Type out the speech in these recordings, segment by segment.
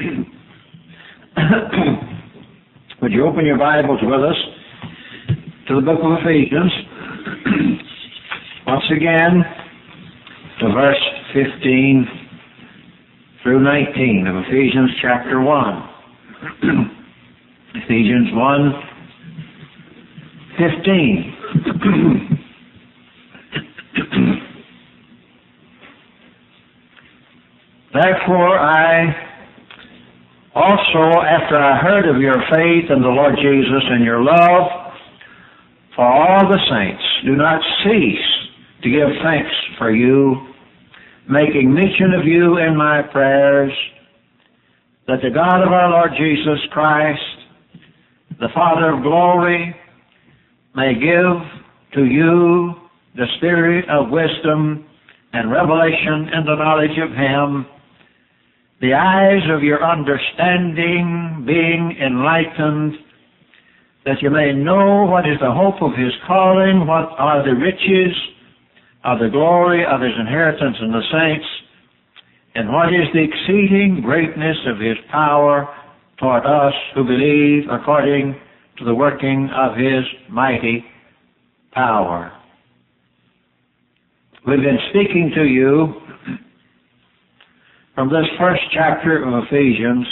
Would you open your Bibles with us to the book of Ephesians? Once again, to verse 15 through 19 of Ephesians chapter 1. Ephesians 1:15. Therefore I also, after I heard of your faith in the Lord Jesus and your love for all the saints, do not cease to give thanks for you, making mention of you in my prayers, that the God of our Lord Jesus Christ, the Father of glory, may give to you the spirit of wisdom and revelation in the knowledge of Him, the eyes of your understanding being enlightened, that you may know what is the hope of His calling, what are the riches of the glory of His inheritance in the saints, and what is the exceeding greatness of His power toward us who believe, according to the working of His mighty power. We've been speaking to you from this first chapter of Ephesians,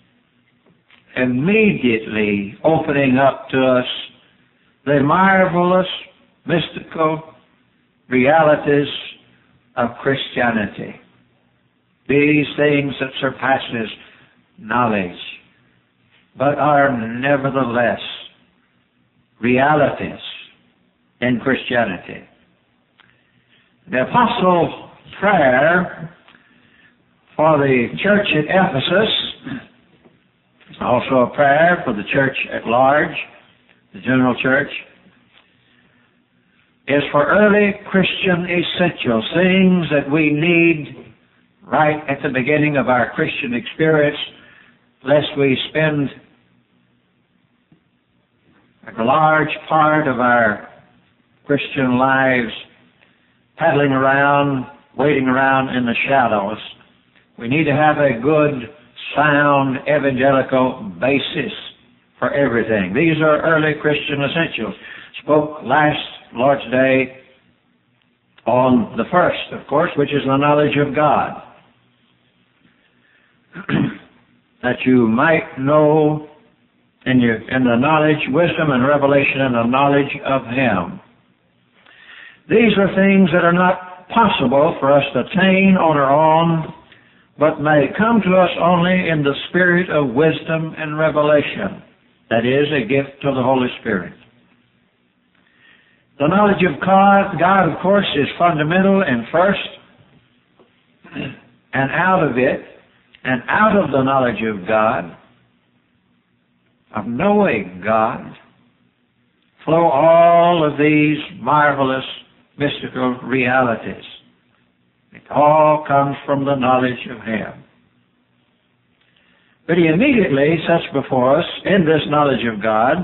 immediately opening up to us the marvelous, mystical realities of Christianity. These things that surpasses knowledge, but are nevertheless realities in Christianity. The Apostles' prayer for the church at Ephesus, also a prayer for the church at large, the general church, is for early Christian essentials, things that we need right at the beginning of our Christian experience, lest we spend a large part of our Christian lives paddling around, waiting around in the shadows. We need to have a good, sound, evangelical basis for everything. These are early Christian essentials. Spoke last Lord's Day on the first, of course, which is the knowledge of God. That you might know in the knowledge, wisdom, and revelation and the knowledge of Him. These are things that are not possible for us to attain on our own, but may come to us only in the spirit of wisdom and revelation. That is, a gift of the Holy Spirit. The knowledge of God, of course, is fundamental and first, and out of it, and out of the knowledge of God, of knowing God, flow all of these marvelous mystical realities. It all comes from the knowledge of Him. But He immediately sets before us, in this knowledge of God,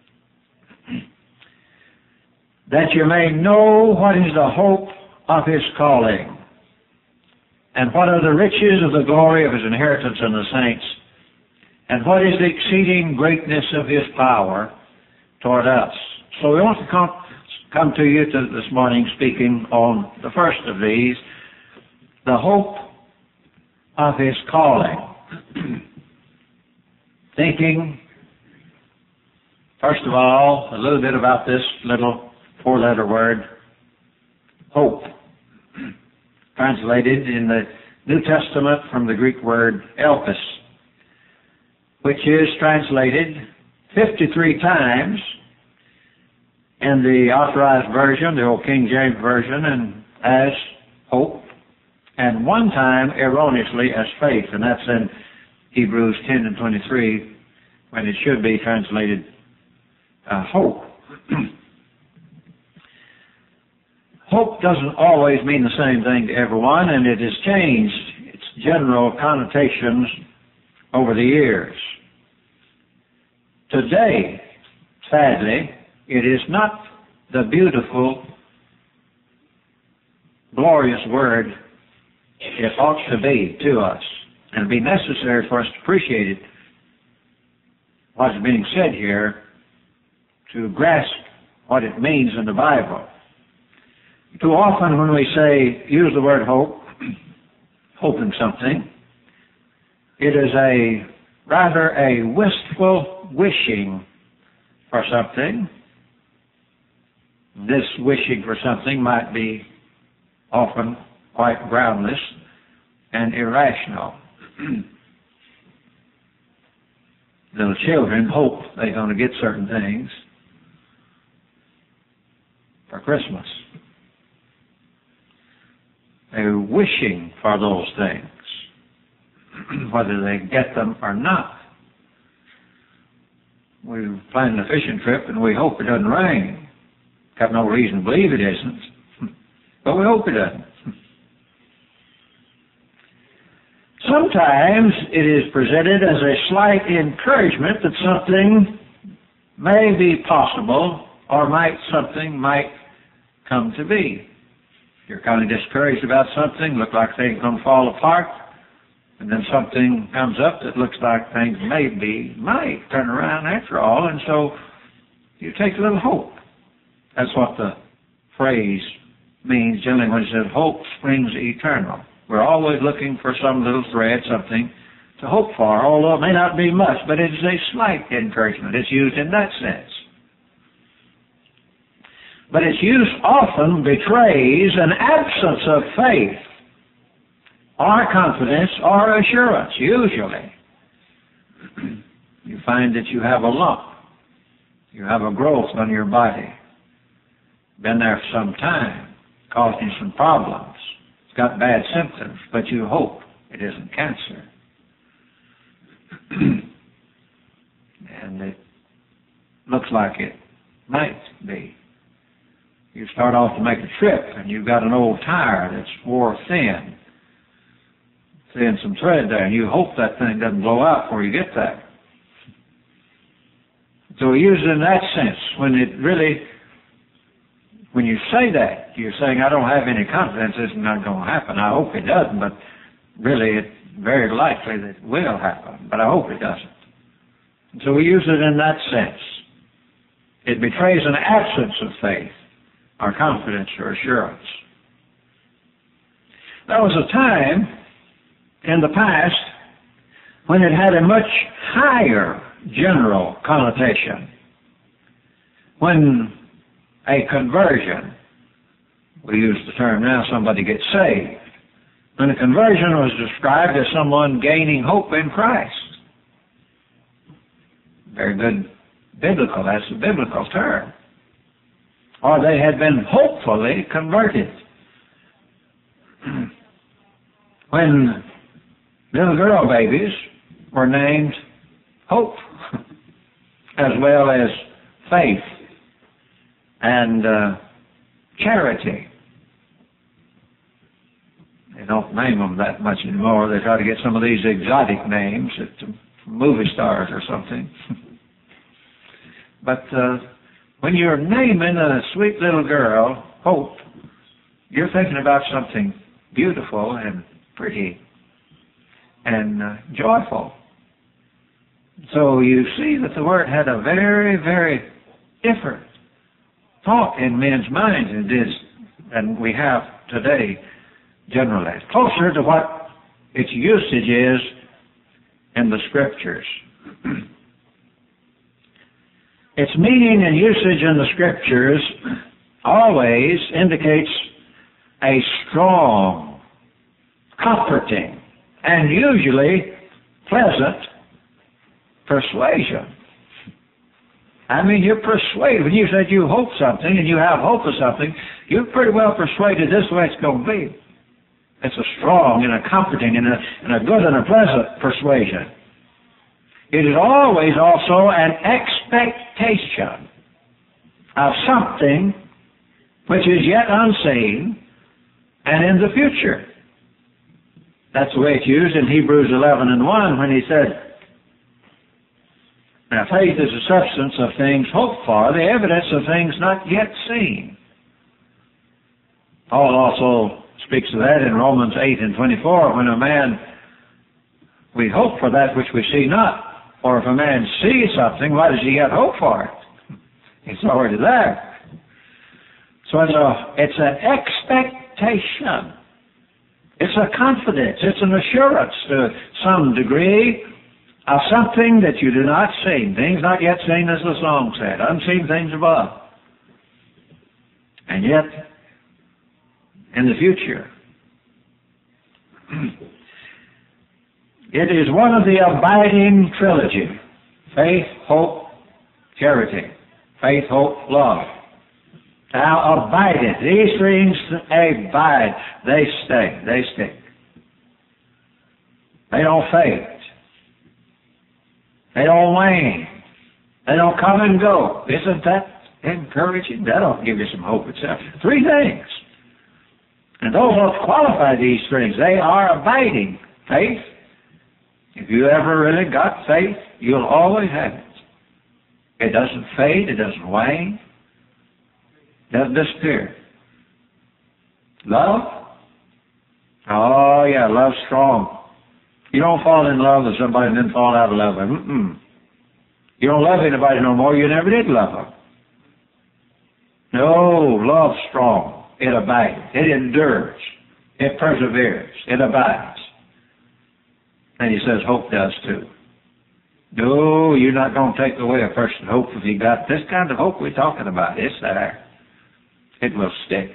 that you may know what is the hope of His calling, and what are the riches of the glory of His inheritance in the saints, and what is the exceeding greatness of His power toward us. So we want to come to you this morning speaking on the first of these, the hope of His calling. Thinking, first of all, a little bit about this little four-letter word, hope, translated in the New Testament from the Greek word elpis, which is translated 53 times in the Authorized Version, the old King James Version, and as hope, and one time erroneously as faith, and that's in Hebrews 10:23, when it should be translated hope. Hope doesn't always mean the same thing to everyone, and it has changed its general connotations over the years. Today, sadly, it is not the beautiful, glorious word it ought to be to us. And it'd be necessary for us to appreciate it, what's being said here, to grasp what it means in the Bible. Too often when we use the word hope, hoping something, it is rather a wistful wishing for something. This wishing for something might be often quite groundless and irrational. Little children hope they're going to get certain things for Christmas. They're wishing for those things, whether they get them or not. We're planning a fishing trip and we hope it doesn't rain. Have no reason to believe it isn't, but we hope it doesn't. Sometimes it is presented as a slight encouragement that something may be possible or something might come to be. You're kind of discouraged about something, look like things are going to fall apart, and then something comes up that looks like things might turn around after all, and so you take a little hope. That's what the phrase means generally when it says hope springs eternal. We're always looking for some little thread, something to hope for, although it may not be much, but it is a slight encouragement. It's used in that sense. But its use often betrays an absence of faith or confidence or assurance, usually. You find that you have a lump. You have a growth on your body. Been there for some time, causing some problems. It's got bad symptoms, but you hope it isn't cancer. And it looks like it might be. You start off to make a trip, and you've got an old tire that's wore thin some thread there, and you hope that thing doesn't blow out before you get there. So we use it in that sense. When you say that, you're saying, I don't have any confidence this is not going to happen. I hope it doesn't, but really it's very likely that it will happen, but I hope it doesn't. And so we use it in that sense. It betrays an absence of faith, or confidence, or assurance. There was a time in the past when it had a much higher general connotation. When a conversion, we use the term now, somebody gets saved. When a conversion was described as someone gaining hope in Christ. Very good biblical, that's a biblical term. Or they had been hopefully converted. When little girl babies were named Hope, as well as Faith and Charity. They don't name them that much anymore. They try to get some of these exotic names from movie stars or something. But when you're naming a sweet little girl Hope, you're thinking about something beautiful and pretty and joyful. So you see that the word had a very, very different thought in men's minds than we have today generally. It's closer to what its usage is in the Scriptures. Its meaning and usage in the Scriptures always indicates a strong, comforting, and usually pleasant persuasion. I mean, you're persuaded. When you said you hope something and you have hope of something, you're pretty well persuaded this is the way it's going to be. It's a strong and a comforting and a good and a pleasant persuasion. It is always also an expectation of something which is yet unseen and in the future. That's the way it's used in Hebrews 11:1 when he said, now faith is the substance of things hoped for, the evidence of things not yet seen. Paul also speaks of that in Romans 8:24 when a man We hope for that which we see not. For if a man sees something, why does he yet hope for it? It's already there. So it's an expectation. It's a confidence. It's an assurance to some degree of something that you do not see. Things not yet seen, as the song said. Unseen things above. And yet, in the future, it is one of the abiding trilogy. Faith, hope, charity. Faith, hope, love. Now abide it. These things abide. They stay. They stick. They don't fade. They don't wane. They don't come and go. Isn't that encouraging? That'll give you some hope itself. Three things. And those who qualify these things, they are abiding. Faith. If you ever really got faith, you'll always have it. It doesn't fade. It doesn't wane. It doesn't disappear. Love? Oh, yeah, love's strong. You don't fall in love with somebody and then fall out of love with them. You don't love anybody no more. You never did love them. No, love's strong. It abides. It endures. It perseveres. It abides. And he says hope does too. No, you're not going to take away a person's hope if you got this kind of hope we're talking about. It's there. It will stick.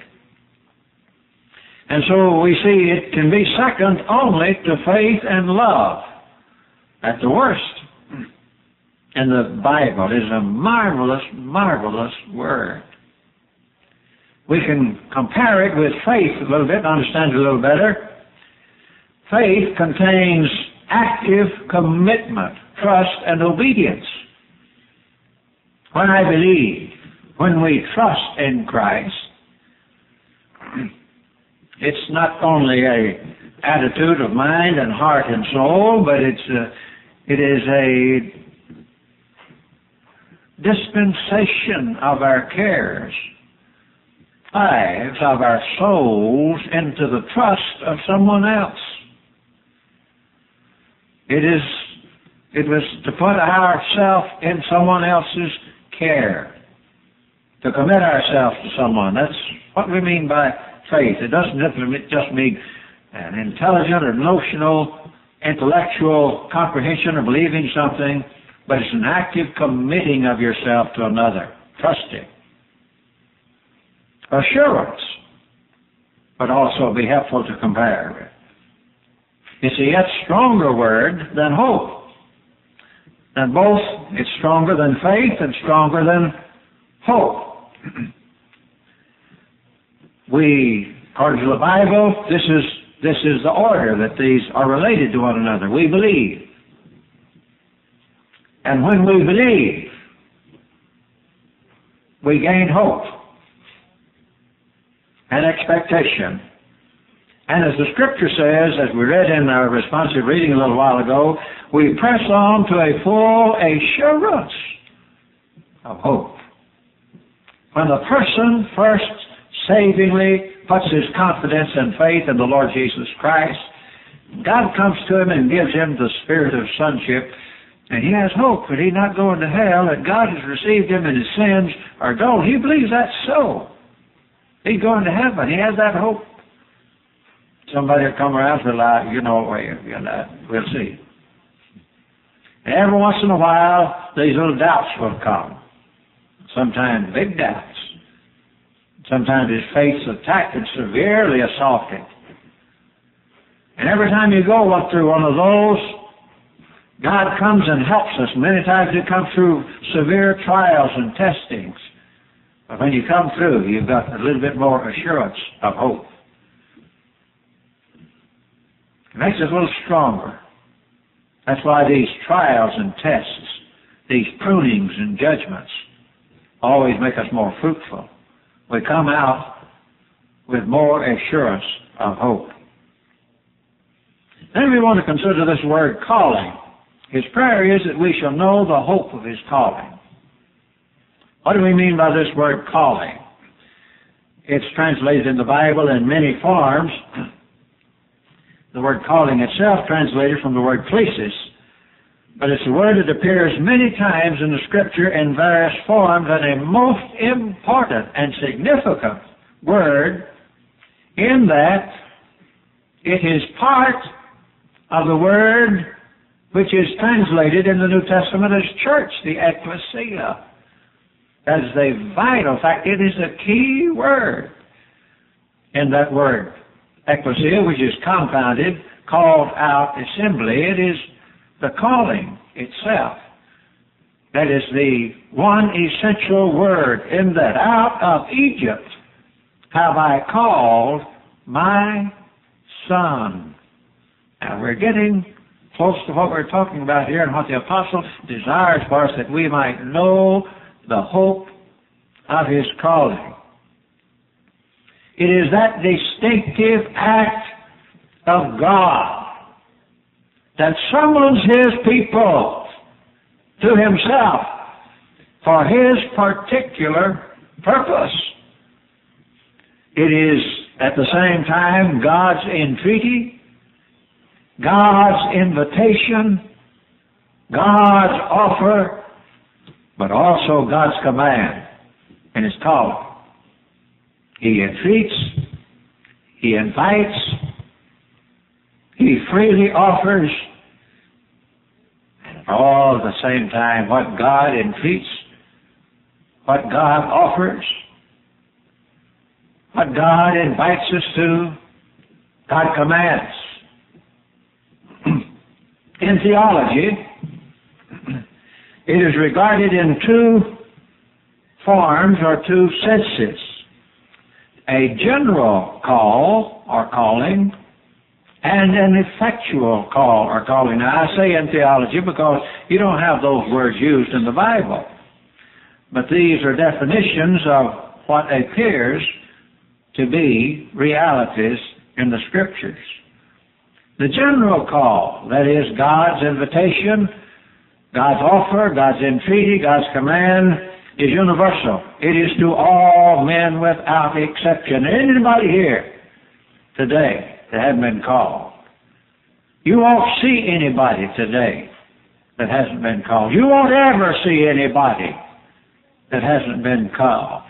And so we see it can be second only to faith and love. At the worst. And the Bible is a marvelous, marvelous word. We can compare it with faith a little bit and understand it a little better. Faith contains active commitment, trust, and obedience. When I believe, when we trust in Christ, it's not only an attitude of mind and heart and soul, but it is a dispensation of our cares, lives of our souls into the trust of someone else. It was to put ourselves in someone else's care, to commit ourselves to someone. That's what we mean by faith. It doesn't just mean an intelligent or notional, intellectual comprehension of believing something, but it's an active committing of yourself to another, trusting. Assurance, but also be helpful to compare with. It's a yet stronger word than hope. And both, it's stronger than faith and stronger than hope. According to the Bible, this is the order that these are related to one another. We believe. And when we believe, we gain hope and expectation. And as the Scripture says, as we read in our responsive reading a little while ago, we press on to a full assurance of hope. When the person first savingly puts his confidence and faith in the Lord Jesus Christ, God comes to him and gives him the spirit of sonship, and he has hope that he's not going to hell, that God has received him and his sins are gone. He believes that's so. He's going to heaven. He has that hope. Somebody will come around and say, we'll see. And every once in a while, these little doubts will come. Sometimes big doubts. Sometimes his faith's attacked and severely assaulted. And every time you go up through one of those, God comes and helps us. Many times you come through severe trials and testings. But when you come through, you've got a little bit more assurance of hope. It makes us a little stronger. That's why these trials and tests, these prunings and judgments, always make us more fruitful. We come out with more assurance of hope. Then we want to consider this word calling. His prayer is that we shall know the hope of his calling. What do we mean by this word calling? It's translated in the Bible in many forms. the word calling itself translated from the word klesis, but it's a word that appears many times in the Scripture in various forms, and a most important and significant word in that it is part of the word which is translated in the New Testament as church, the ecclesia. That is a vital fact. It is a key word in that word. Ecclesia, which is compounded, called out assembly. It is the calling itself. That is the one essential word in that. Out of Egypt have I called my son. Now we're getting close to what we're talking about here and what the apostle desires for us, that we might know the hope of his calling. It is that distinctive act of God that summons his people to himself for his particular purpose. It is at the same time God's entreaty, God's invitation, God's offer, but also God's command and his calling. He entreats, he invites, he freely offers, and all at the same time what God entreats, what God offers, what God invites us to, God commands. In theology, it is regarded in two forms or two senses. A general call or calling and an effectual call or calling. Now I say in theology because you don't have those words used in the Bible. But these are definitions of what appears to be realities in the Scriptures. The general call, that is God's invitation, God's offer, God's entreaty, God's command, is universal. It is to all men without exception. Anybody here today that hasn't been called? You won't see anybody today that hasn't been called. You won't ever see anybody that hasn't been called.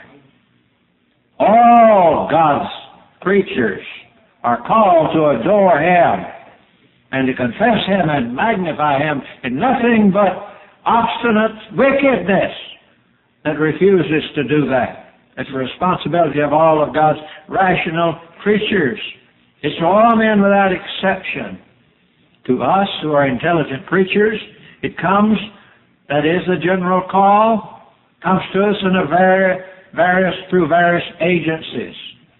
All God's creatures are called to adore him and to confess him and magnify him in nothing but obstinate wickedness that refuses to do that. It's the responsibility of all of God's rational creatures. It's to all men without exception. To us who are intelligent creatures, it comes, that is the general call, comes to us in through various agencies.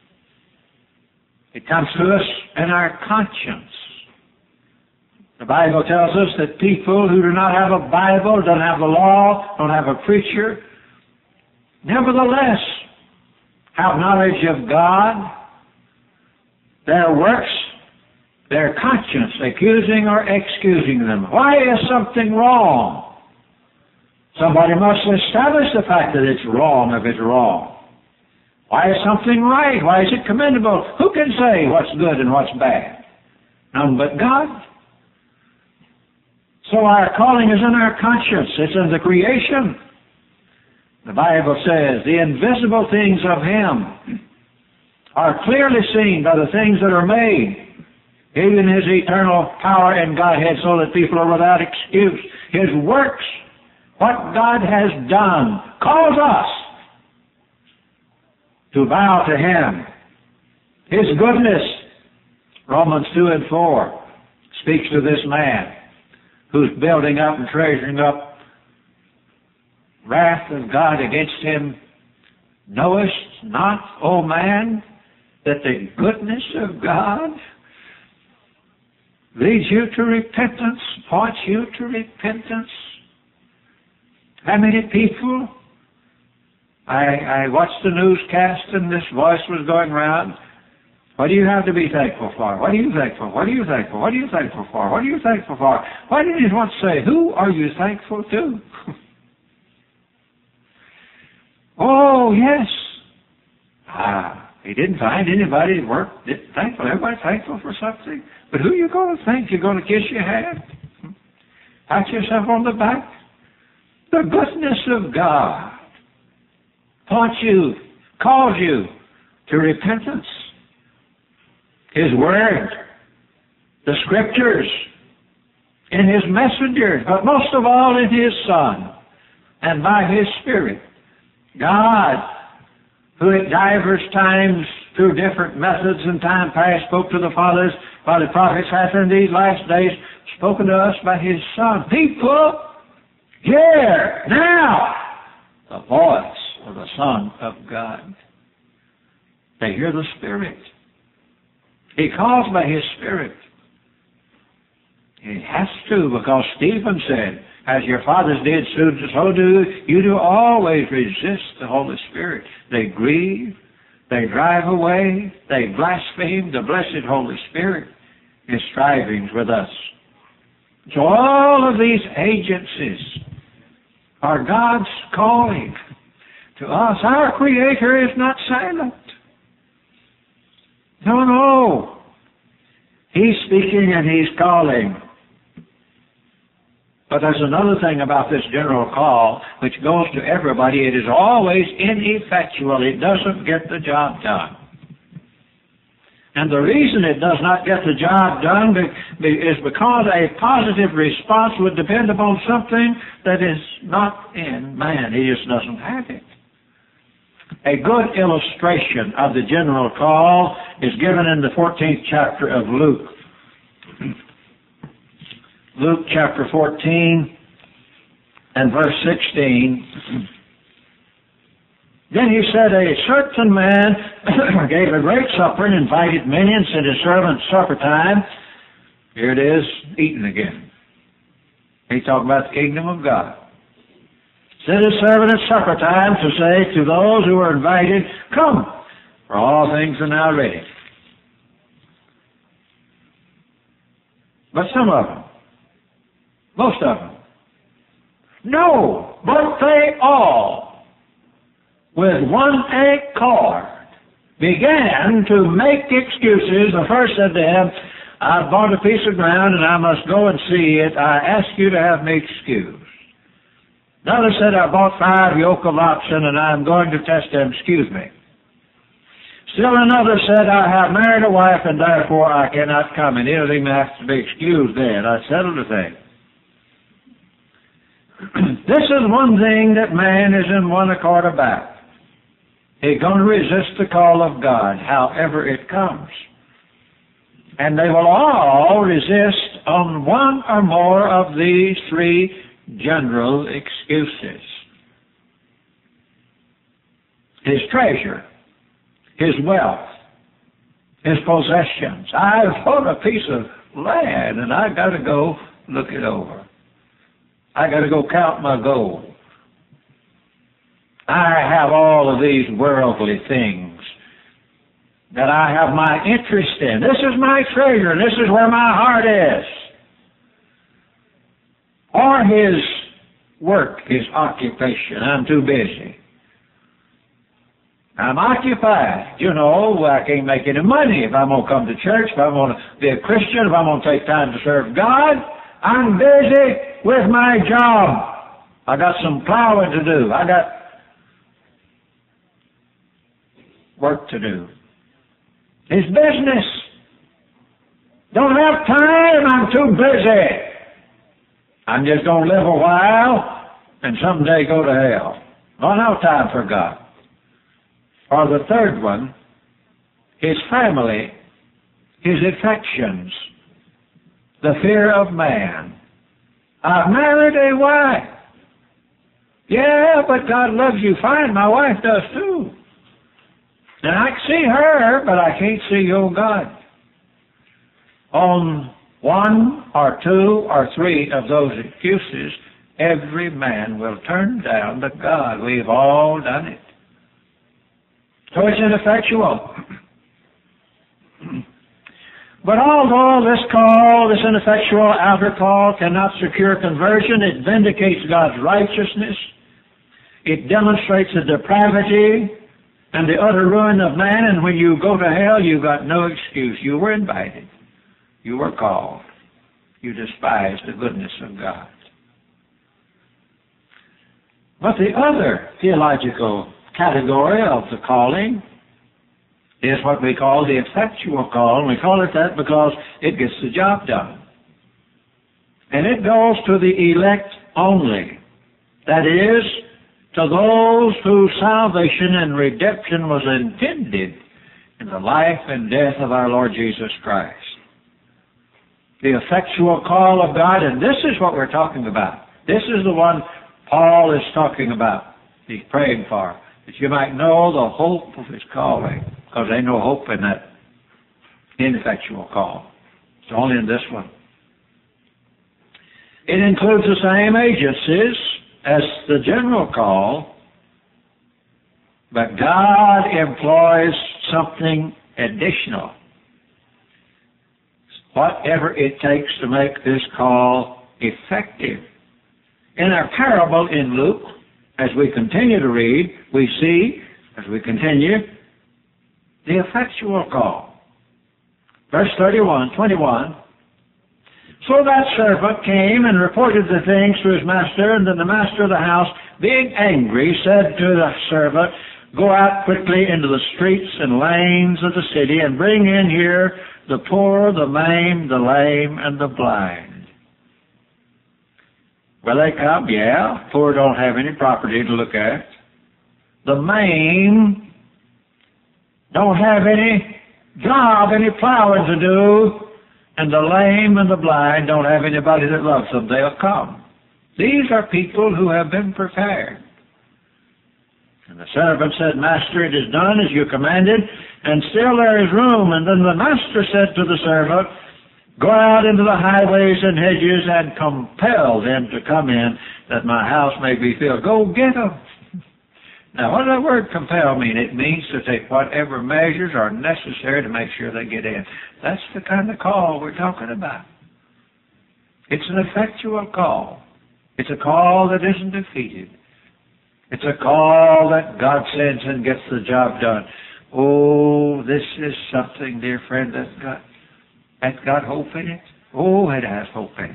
It comes to us in our conscience. The Bible tells us that people who do not have a Bible, don't have the law, don't have a preacher, nevertheless have knowledge of God, their works, their conscience accusing or excusing them. Why is something wrong? Somebody must establish the fact that it's wrong if it's wrong. Why is something right? Why is it commendable? Who can say what's good and what's bad? None but God. So our calling is in our conscience. It's in the creation. The Bible says the invisible things of him are clearly seen by the things that are made, even his eternal power and Godhead, so that people are without excuse. His works, what God has done, calls us to bow to him. His goodness, Romans 2 and 4, speaks to this man who's building up and treasuring up wrath of God against him. Knowest not, O man, that the goodness of God leads you to repentance, points you to repentance? How many people? I watched the newscast and this voice was going around. What do you have to be thankful for? What are you thankful? What are you thankful? What are you thankful for? What are you thankful for? Why didn't you want to say, who are you thankful to? Oh, yes. He didn't find anybody that weren't thankful. Everybody's thankful for something. But who are you going to thank? You're going to kiss your hand? Pat yourself on the back? The goodness of God points you, calls you to repentance. His Word, the Scriptures, in His messengers, but most of all in His Son, and by His Spirit. God, who at divers times, through different methods in time past, spoke to the fathers by the prophets, hath in these last days spoken to us by His Son. People, hear now the voice of the Son of God. They hear the Spirit. He calls by His Spirit. He has to, because Stephen said, as your fathers did, so do you do always resist the Holy Spirit. They grieve, they drive away, they blaspheme the blessed Holy Spirit, His strivings with us. So all of these agencies are God's calling to us. Our Creator is not silent. No, no. He's speaking and He's calling. But there's another thing about this general call which goes to everybody. It is always ineffectual. It doesn't get the job done. And the reason it does not get the job done is because a positive response would depend upon something that is not in man. He just doesn't have it. A good illustration of the general call is given in the 14th chapter of Luke. Luke chapter 14 and verse 16. Then he said, a certain man gave a great supper and invited many and said, his servants, supper time. Here it is, eating again. He's talking about the kingdom of God. Said his servant at supper time to say to those who were invited, come, for all things are now ready. But some of them, most of them, no, but they all, with one accord, began to make excuses. The first said to him, I bought a piece of ground and I must go and see it. I ask you to have me excused. Another said, I bought 5 yoke of oxen and I'm going to test them. Excuse me. Still another said, I have married a wife and therefore I cannot come. And either of them has to be excused then. I settled the thing. This is one thing that man is in one accord about. He's going to resist the call of God, however it comes. And they will all resist on one or more of these 3 general excuses. His treasure, his wealth, his possessions. I've bought a piece of land and I've got to go look it over. I got to go count my gold. I have all of these worldly things that I have my interest in. This is my treasure, and this is where my heart is. Or his work, his occupation. I'm too busy. I'm occupied. You know, I can't make any money if I'm going to come to church, if I'm going to be a Christian, if I'm going to take time to serve God. I'm busy with my job. I got some plowing to do. I got work to do. His business. Don't have time. I'm too busy. I'm just going to live a while and someday go to hell. Don't have time for God. Or the third one, his family, his affections, the fear of man. I've married a wife. Yeah, but God loves you fine. My wife does too. And I can see her, but I can't see your God. On 1 or 2 or 3 of those excuses, every man will turn down the God. We've all done it. So it's ineffectual. But although this call, this ineffectual outer call, cannot secure conversion, it vindicates God's righteousness. It demonstrates the depravity and the utter ruin of man, and when you go to hell, you got no excuse. You were invited. You were called. You despised the goodness of God. But the other theological category of the calling is what we call the effectual call. And we call it that because it gets the job done. And it goes to the elect only. That is, to those whose salvation and redemption was intended in the life and death of our Lord Jesus Christ. The effectual call of God, and this is what we're talking about. This is the one Paul is talking about. He's praying for, that you might know the hope of his calling, because there's no hope in that ineffectual call. It's only in this one. It includes the same agencies as the general call, but God employs something additional. Whatever it takes to make this call effective. In our parable in Luke, as we continue to read, we see, as we continue, the effectual call. Verse 21. So that servant came and reported the things to his master, and then the master of the house, being angry, said to the servant, go out quickly into the streets and lanes of the city, and bring in here the poor, the maimed, the lame, and the blind. Well, they come, yeah. Poor don't have any property to look at. The maimed don't have any job, any plowing to do. And the lame and the blind don't have anybody that loves them. They'll come. These are people who have been prepared. And the servant said, Master, it is done as you commanded, and still there is room. And then the master said to the servant, go out into the highways and hedges and compel them to come in, that my house may be filled. Go get them. Now, what does that word compel mean? It means to take whatever measures are necessary to make sure they get in. That's the kind of call we're talking about. It's an effectual call. It's a call that isn't defeated. It's a call that God sends and gets the job done. Oh, this is something, dear friend, that's got hope in it. Oh, it has hope in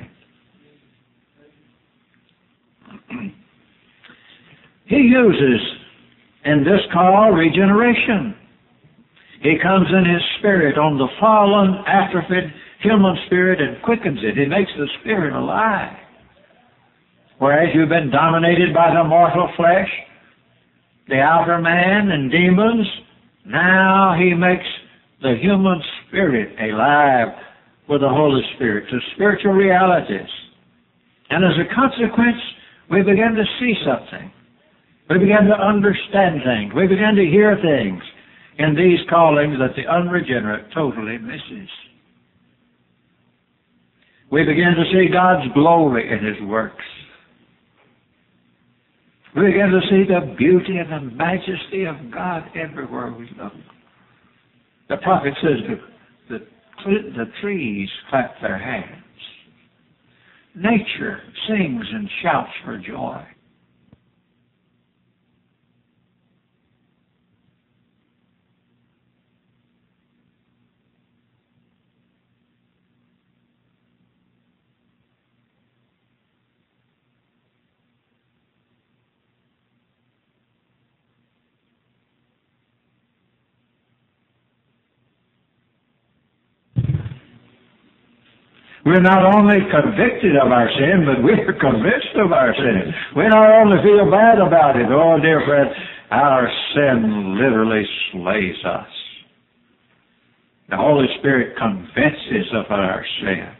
it. He uses in this call regeneration. He comes in His Spirit on the fallen, atrophied human spirit and quickens it. He makes the spirit alive. Whereas you've been dominated by the mortal flesh, the outer man and demons, now He makes the human spirit alive with the Holy Spirit to spiritual realities. And as a consequence, we begin to see something. We begin to understand things. We begin to hear things in these callings that the unregenerate totally misses. We begin to see God's glory in His works. We begin to see the beauty and the majesty of God everywhere we look. The prophet says the trees clap their hands. Nature sings and shouts for joy. We're not only convicted of our sin, but we're convinced of our sin. We not only feel bad about it. Oh, dear friend, our sin literally slays us. The Holy Spirit convinces us of our sin.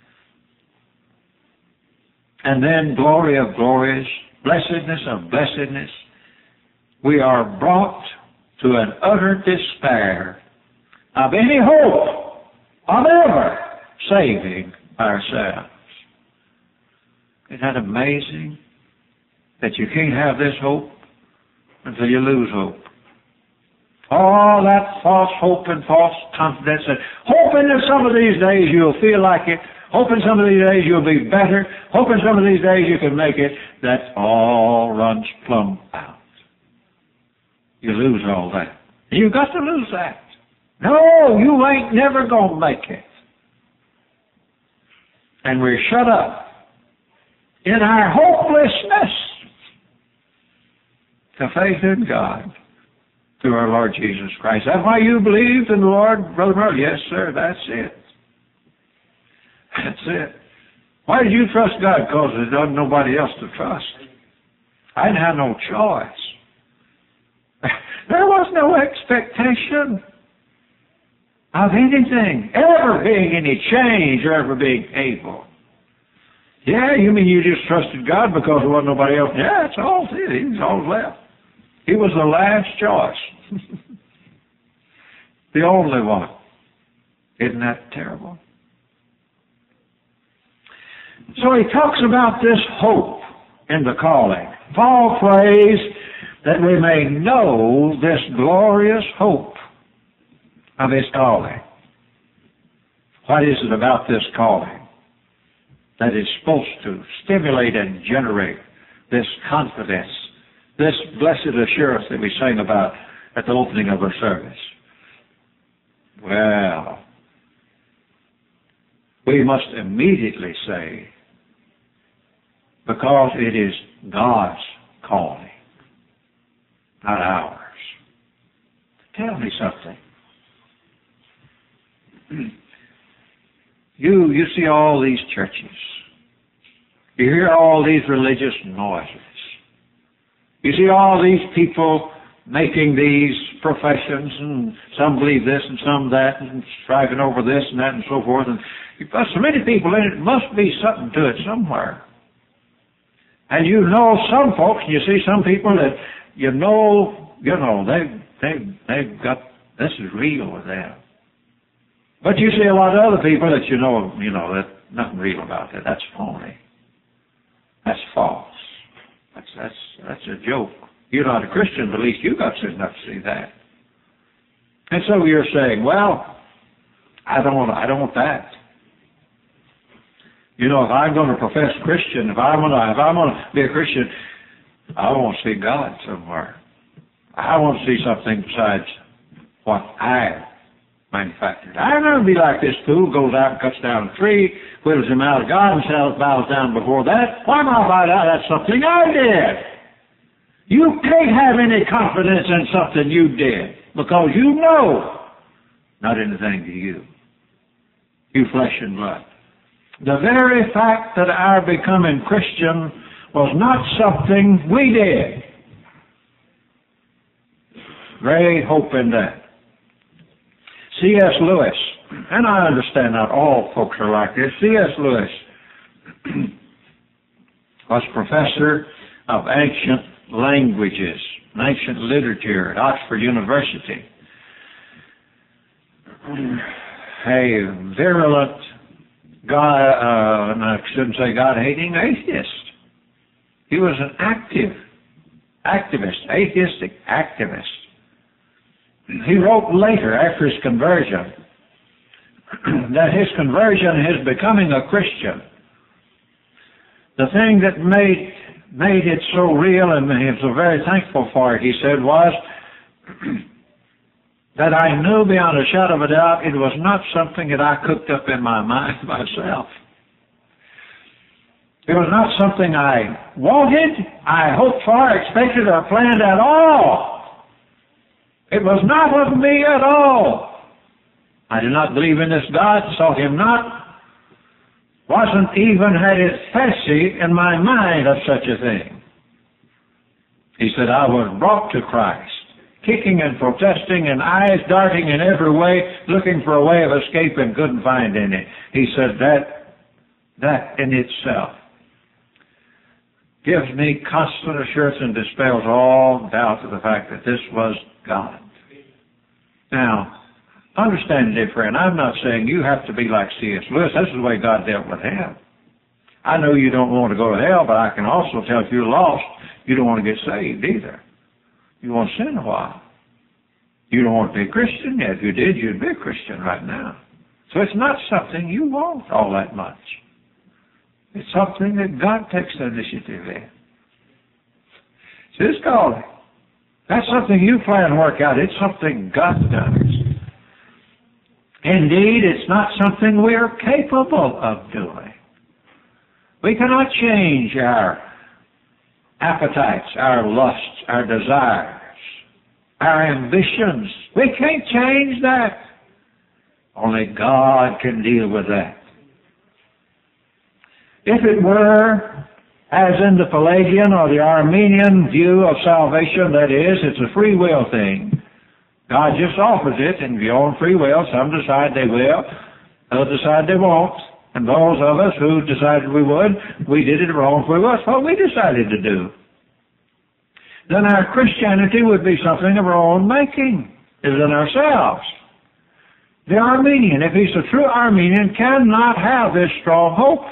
And then glory of glories, blessedness of blessedness, we are brought to an utter despair of any hope of ever saving ourselves. Isn't that amazing? That you can't have this hope until you lose hope. All that false hope and false confidence, and hoping that some of these days you'll feel like it, hoping some of these days you'll be better, hoping some of these days you can make it, that all runs plumb out. you lose all that. You've got to lose that. No, you ain't never going to make it. And we're shut up in our hopelessness to faith in God through our Lord Jesus Christ. That's why you believed in the Lord, Brother Murray? Yes, sir, that's it. That's it. Why did you trust God? Because there wasn't nobody else to trust. I didn't have no choice. There was no expectation of anything, ever being any change or ever being able. Yeah, you mean you just trusted God because there wasn't nobody else? Yeah, that's all it is. He was all left. He was the last choice. The only one. Isn't that terrible? So he talks about this hope in the calling. Paul prays that we may know this glorious hope of his calling. What is it about this calling that is supposed to stimulate and generate this confidence, this blessed assurance that we sang about at the opening of our service? Well, we must immediately say, because it is God's calling, not ours. Tell me something. You see all these churches. You hear all these religious noises. You see all these people making these professions, and some believe this and some that, and striving over this and that and so forth. And you've got so many people in it, must be something to it somewhere. And you know some folks, and you see some people that they've got, this is real with them. But you see a lot of other people that you know, that nothing real about it. That's phony. That's false. That's a joke. You're not a Christian, but at least you got sense enough to see that. And so you're saying, well, I don't want that. You know, if I'm going to profess Christian, if I'm going to be a Christian, I want to see God somewhere. I want to see something besides what I manufactured. I'm going to be like this fool, goes out and cuts down a tree, whittles him out of God, and bows down before that. Why am I about that? That's something I did. You can't have any confidence in something you did, because you know not anything to you. You flesh and blood. The very fact that our becoming Christian was not something we did. Great hope in that. C.S. Lewis, and I understand not all folks are like this, C.S. Lewis was professor of ancient languages, ancient literature at Oxford University. A virulent I shouldn't say God-hating atheist. He was an activist, atheistic activist. He wrote later, after his conversion, that his conversion, his becoming a Christian, the thing that made it so real, and he was so very thankful for it, he said, was that I knew beyond a shadow of a doubt it was not something that I cooked up in my mind myself. It was not something I wanted, I hoped for, expected, or planned at all. It was not of me at all. I did not believe in this God, saw him not, wasn't even had it fancy in my mind of such a thing. He said, I was brought to Christ, kicking and protesting and eyes darting in every way, looking for a way of escape and couldn't find any. He said that in itself gives me constant assurance and dispels all doubt of the fact that this was God. Now, understand, dear friend, I'm not saying you have to be like C.S. Lewis. This is the way God dealt with him. I know you don't want to go to hell, but I can also tell if you're lost, you don't want to get saved either. You want to sin a while. You don't want to be a Christian yet. If you did, you'd be a Christian right now. So it's not something you want all that much. It's something that God takes the initiative in. It's His calling. That's something you plan to work out. It's something God does. Indeed, it's not something we are capable of doing. We cannot change our appetites, our lusts, our desires, our ambitions. We can't change that. Only God can deal with that. If it were, as in the Pelagian or the Armenian view of salvation, that is, it's a free will thing. God just offers it, and your own free will. Some decide they will, others decide they won't. And those of us who decided we would, we did it of our own free will. That's what we decided to do. Then our Christianity would be something of our own making, is in ourselves. The Armenian, if he's a true Armenian, cannot have this strong hope.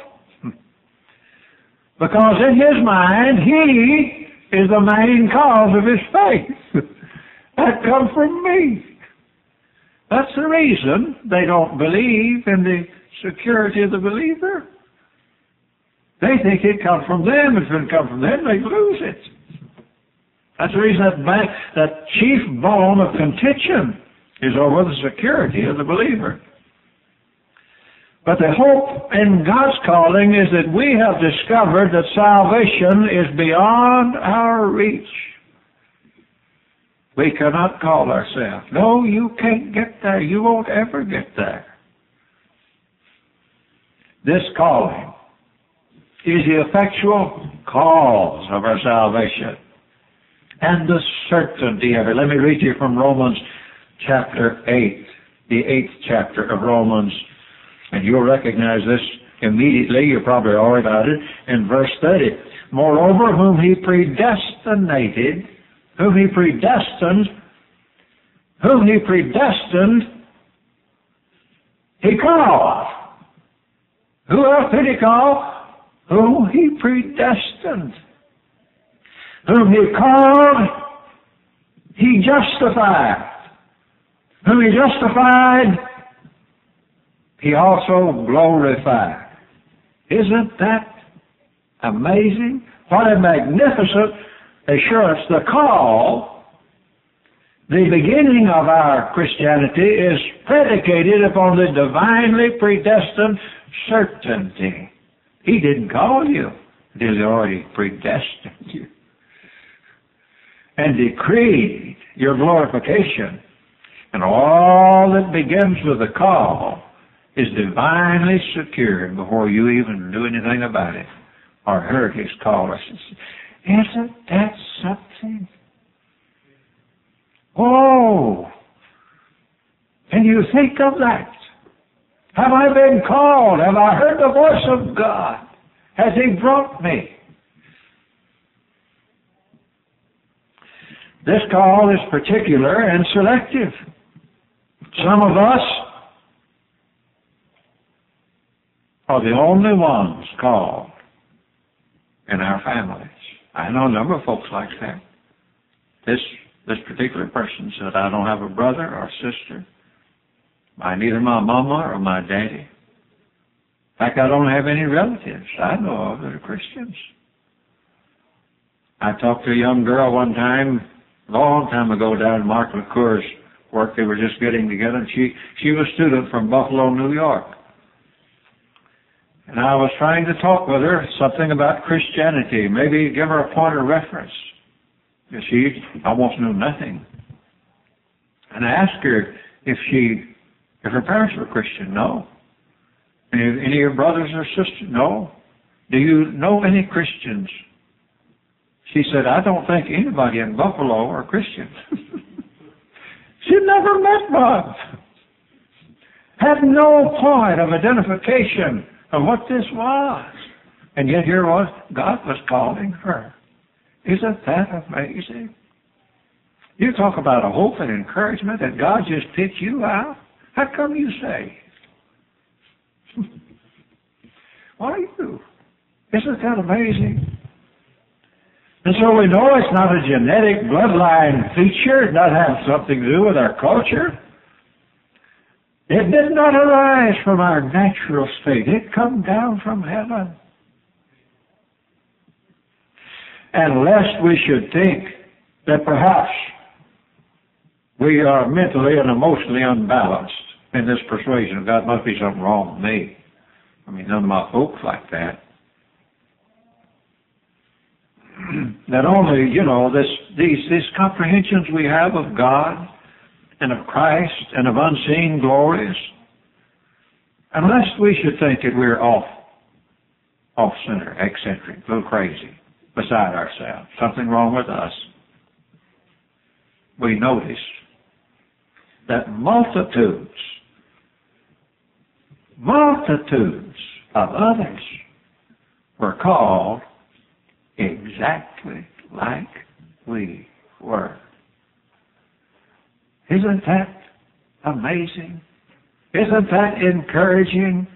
Because in his mind, he is the main cause of his faith. That comes from me. That's the reason they don't believe in the security of the believer. They think it comes from them. If it didn't come from them, they lose it. That's the reason that chief bone of contention is over the security of the believer. But the hope in God's calling is that we have discovered that salvation is beyond our reach. We cannot call ourselves. No, you can't get there. You won't ever get there. This calling is the effectual cause of our salvation and the certainty of it. Let me read to you from Romans chapter 8, the 8th chapter of Romans. And you'll recognize this immediately. You probably already got it in verse 30. Moreover, whom he predestined, he called. Who else did he call? Whom he predestined. Whom he called, he justified. Whom he justified, he also glorified. Isn't that amazing? What a magnificent assurance. The call, the beginning of our Christianity, is predicated upon the divinely predestined certainty. He didn't call you. He has already predestined you and decreed your glorification. And all that begins with the call is divinely secured before you even do anything about it or heard his call. Isn't that something? Oh! And you think of that. Have I been called? Have I heard the voice of God? Has he brought me? This call is particular and selective. Some of us are the only ones called in our families. I know a number of folks like that. This particular person said, I don't have a brother or sister by neither my mama or my daddy. In fact, I don't have any relatives I know of that are Christians. I talked to a young girl one time, a long time ago, down in Mark McClure's work. They were just getting together, and she was a student from Buffalo, New York. And I was trying to talk with her something about Christianity, maybe give her a point of reference. She almost knew nothing. And I asked her if her parents were Christian. No. Any of your brothers or sisters? No. Do you know any Christians? She said, I don't think anybody in Buffalo are Christians. She'd never met one. Had no point of identification of what this was. And yet here was, God was calling her. Isn't that amazing? You talk about a hope and encouragement that God just picked you out. How come you say? Why you? Isn't that amazing? And so we know it's not a genetic bloodline feature. It doesn't have something to do with our culture. It did not arise from our natural state. It come down from heaven. And lest we should think that perhaps we are mentally and emotionally unbalanced in this persuasion. God, must be something wrong with me. I mean, none of my folks like that. That only, these comprehensions we have of God and of Christ and of unseen glories, unless we should think that we're off center, eccentric, a little crazy, beside ourselves, something wrong with us, we notice that multitudes of others were called exactly like we were. Isn't that amazing? Isn't that encouraging?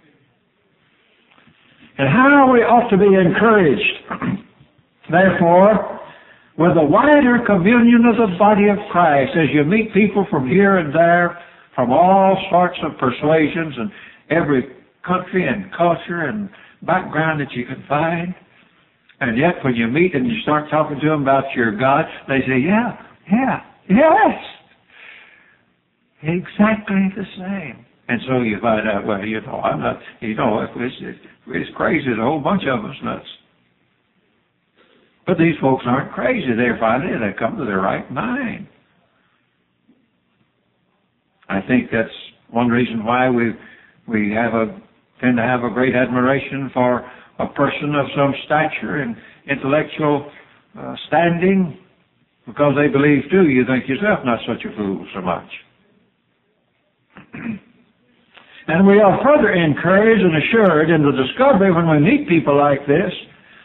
And how we ought to be encouraged, therefore, with a wider communion of the body of Christ as you meet people from here and there, from all sorts of persuasions and every country and culture and background that you can find. And yet when you meet and you start talking to them about your God, they say, yes, exactly the same. And so you find out, well, I'm not, if it's crazy, there's a whole bunch of us nuts. But these folks aren't crazy. They're finally, they come to their right mind. I think that's one reason why we tend to have a great admiration for a person of some stature and intellectual standing, because they believe too. You think yourself not such a fool so much. And we are further encouraged and assured in the discovery when we meet people like this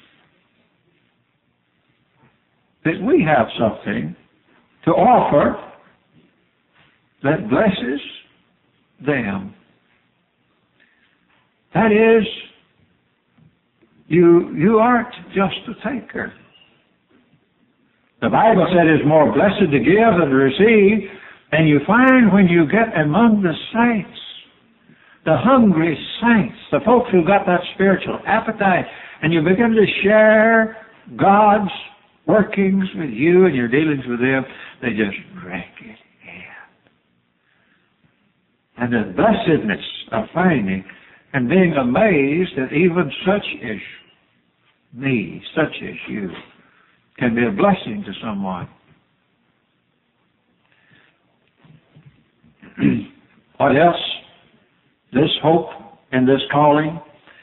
that we have something to offer that blesses them. That is, you aren't just a taker. The Bible said it's more blessed to give than to receive, and you find when you get among the saints, the hungry saints, the folks who got that spiritual appetite, and you begin to share God's workings with you and your dealings with them, they just drink it in. And the blessedness of finding and being amazed that even such as me, such as you, can be a blessing to someone. What else? This hope and this calling,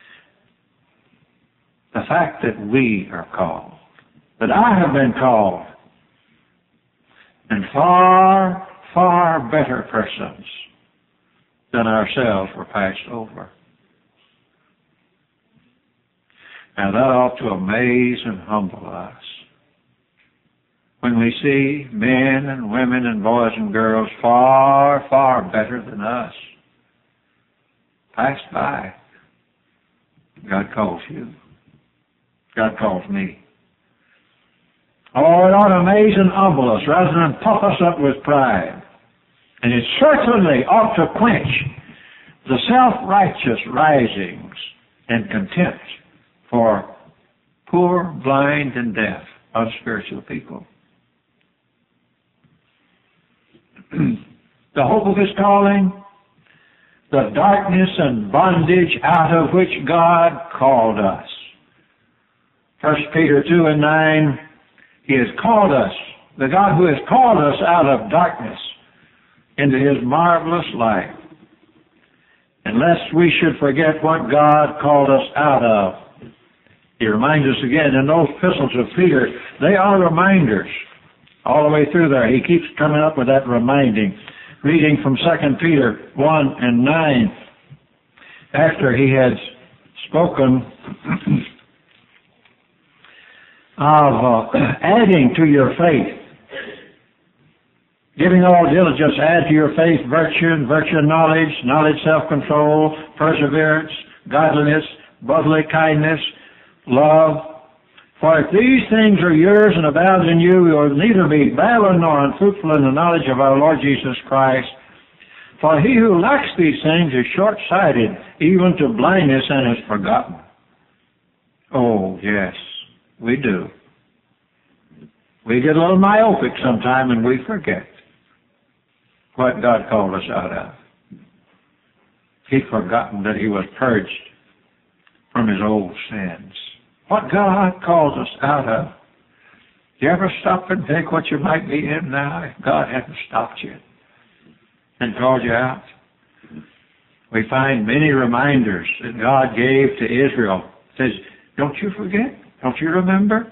the fact that we are called, that I have been called, and far, far better persons than ourselves were passed over. Now that ought to amaze and humble us. When we see men and women and boys and girls far, far better than us passed by, God calls you. God calls me. Oh, it ought to amaze and humble us rather than puff us up with pride. And it certainly ought to quench the self-righteous risings and contempt for poor, blind, and deaf, unspiritual people. The hope of His calling, the darkness and bondage out of which God called us. 1 Peter 2:9, He has called us, the God who has called us out of darkness into His marvelous light. And lest we should forget what God called us out of, He reminds us again in those epistles of Peter, they are reminders. All the way through there, he keeps coming up with that reminding. Reading from 2 Peter 1:9, after he had spoken of adding to your faith, giving all diligence, add to your faith virtue, and virtue knowledge, knowledge self-control, perseverance, godliness, brotherly kindness, love. For if these things are yours and abound in you, you will neither be barren nor unfruitful in the knowledge of our Lord Jesus Christ. For he who lacks these things is short-sighted, even to blindness, and is forgotten. Oh, yes, we do. We get a little myopic sometime and we forget what God called us out of. He'd forgotten that he was purged from his old sins. What God calls us out of. Do you ever stop and think what you might be in now if God hadn't stopped you and called you out? We find many reminders that God gave to Israel. It says, don't you forget? Don't you remember?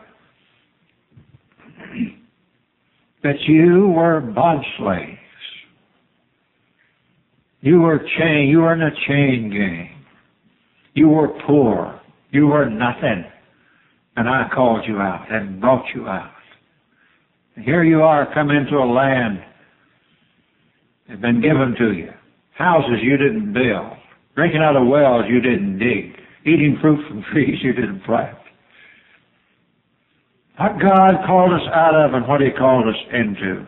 That you were bond slaves. You were chained. You were in a chain gang. You were poor. You were nothing. And I called you out and brought you out. And here you are, come into a land that's been given to you. Houses you didn't build. Drinking out of wells you didn't dig. Eating fruit from trees you didn't plant. What God called us out of and what He called us into.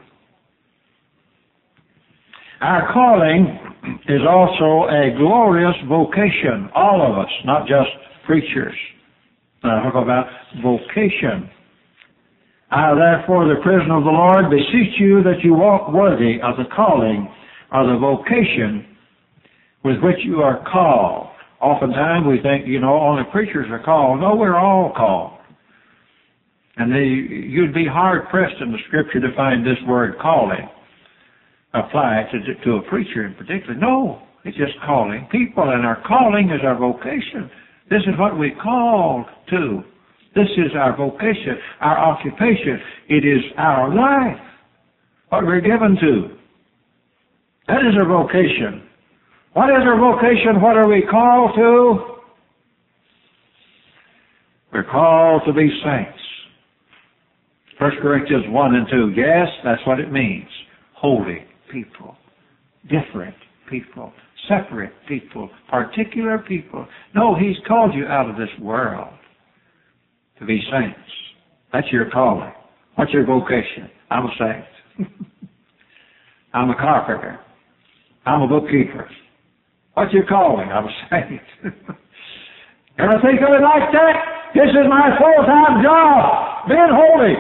Our calling is also a glorious vocation. All of us, not just preachers. Talk about vocation. I, therefore, the prisoner of the Lord, beseech you that you walk worthy of the calling or the vocation with which you are called. Oftentimes we think, only preachers are called. No, we're all called. And you'd be hard-pressed in the Scripture to find this word calling applied to a preacher in particular. No, it's just calling people, and our calling is our vocation. This is what we're called to. This is our vocation, our occupation. It is our life, what we're given to. That is our vocation. What is our vocation? What are we called to? We're called to be saints. 1 Corinthians 1 and 2. Yes, that's what it means. Holy people. Different people. Separate people. Particular people. No, He's called you out of this world to be saints. That's your calling. What's your vocation? I'm a saint. I'm a carpenter. I'm a bookkeeper. What's your calling? I'm a saint. Ever think of it like that? This is my full-time job, being holy.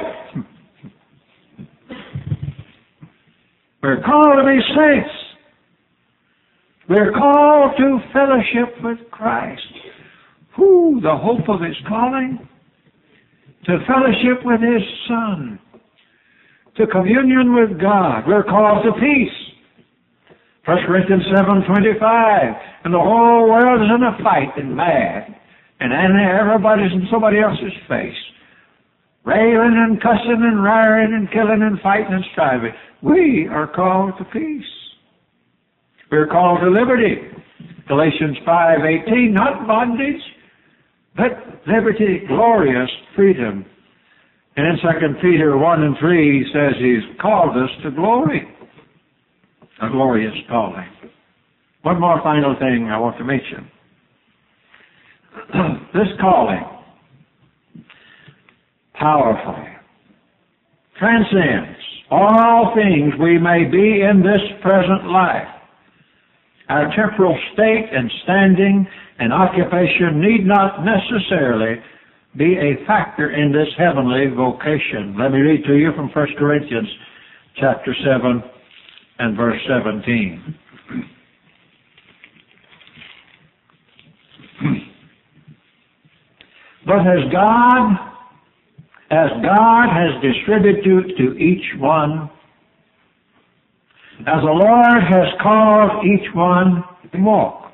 We're called to be saints. We're called to fellowship with Christ. The hope of His calling. To fellowship with His Son. To communion with God. We're called to peace. 1 Corinthians 7:25. And the whole world is in a fight and mad. And everybody's in somebody else's face. Railing and cussing and raring and killing and fighting and striving. We are called to peace. We're called to liberty. Galatians 5:18, not bondage, but liberty, glorious freedom. And in 2 Peter 1 and 3, he says He's called us to glory. A glorious calling. One more final thing I want to mention. This calling powerfully transcends all things we may be in this present life. Our temporal state and standing and occupation need not necessarily be a factor in this heavenly vocation. Let me read to you from 1 Corinthians chapter 7 and verse 17. But as God has distributed to each one, as the Lord has called each one to walk.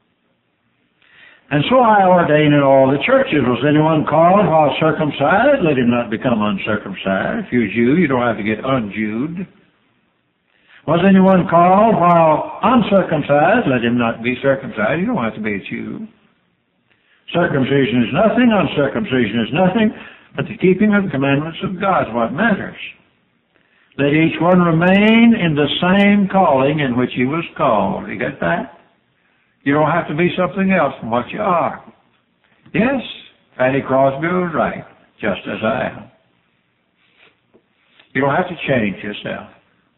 And so I ordain in all the churches. Was anyone called while circumcised? Let him not become uncircumcised. If you're a Jew, you don't have to get unjewed. Was anyone called while uncircumcised? Let him not be circumcised. You don't have to be a Jew. Circumcision is nothing, uncircumcision is nothing, but the keeping of the commandments of God is what matters. Let each one remain in the same calling in which he was called. You get that? You don't have to be something else from what you are. Yes, Fanny Crosby was right, just as I am. You don't have to change yourself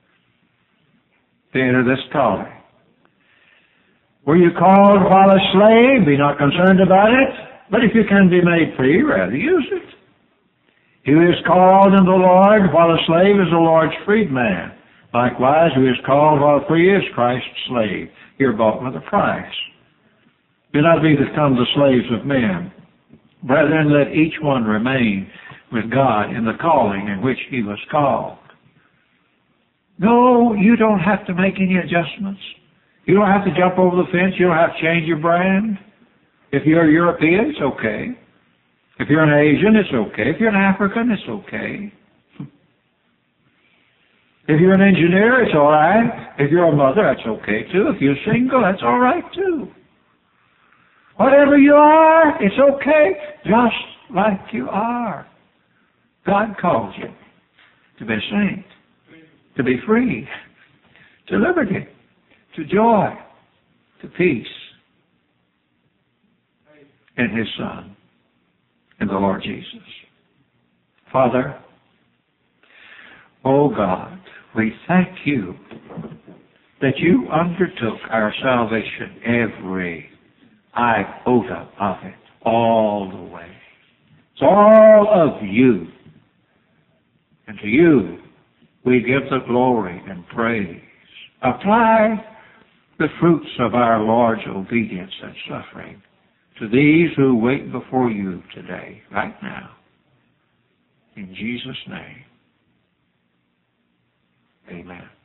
to enter this calling. Were you called while a slave? Be not concerned about it. But if you can be made free, rather use it. He who is called in the Lord while a slave is the Lord's freedman. Likewise, who is called while free is Christ's slave. You're bought with a price. Do not be become the slaves of men. Brethren, let each one remain with God in the calling in which he was called. No, you don't have to make any adjustments. You don't have to jump over the fence. You don't have to change your brand. If you're a European, it's okay. If you're an Asian, it's okay. If you're an African, it's okay. If you're an engineer, it's all right. If you're a mother, that's okay too. If you're single, that's all right too. Whatever you are, it's okay, just like you are. God calls you to be a saint, to be free, to liberty, to joy, to peace in His Son, in the Lord Jesus. Father, oh God, we thank you that you undertook our salvation, every iota of it, all the way. It's all of you. And to you we give the glory and praise. Apply the fruits of our Lord's obedience and suffering to these who wait before you today, right now. In Jesus' name, amen.